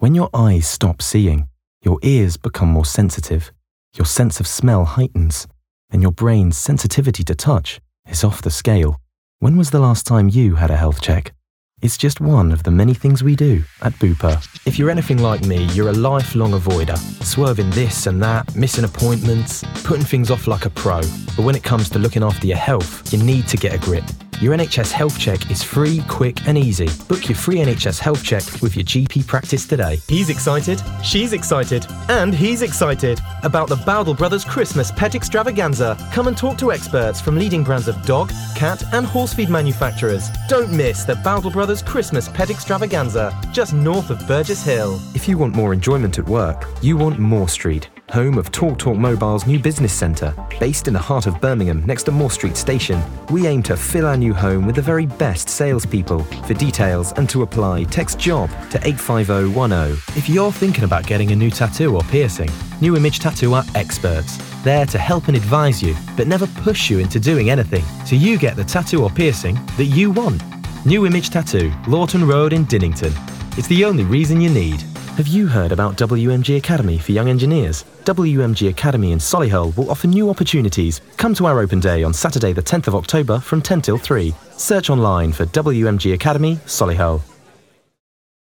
When your eyes stop seeing, your ears become more sensitive, your sense of smell heightens, and your brain's sensitivity to touch is off the scale. When was the last time you had a health check? It's just one of the many things we do at Bupa. If you're anything like me, you're a lifelong avoider, swerving this and that, missing appointments, putting things off like a pro. But when it comes to looking after your health, you need to get a grip. Your NHS Health Check is free, quick and easy. Book your free NHS Health Check with your GP practice today. He's excited, she's excited, and he's excited about the Bowdle Brothers Christmas Pet Extravaganza. Come and talk to experts from leading brands of dog, cat and horse feed manufacturers. Don't miss the Bowdle Brothers Christmas Pet Extravaganza, just north of Burgess Hill. If you want more enjoyment at work, you want Moore Street, home of TalkTalk Mobile's new business centre. Based in the heart of Birmingham, next to Moore Street Station, we aim to fill our new home with the very best salespeople. For details and to apply, text JOB to 85010. If you're thinking about getting a new tattoo or piercing, New Image Tattoo are experts. There to help and advise you, but never push you into doing anything, so you get the tattoo or piercing that you want. New Image Tattoo, Lawton Road in Dinnington. It's the only reason you need. Have you heard about WMG Academy for Young Engineers? WMG Academy in Solihull will offer new opportunities. Come to our open day on Saturday the 10th of October from 10 till 3. Search online for WMG Academy, Solihull.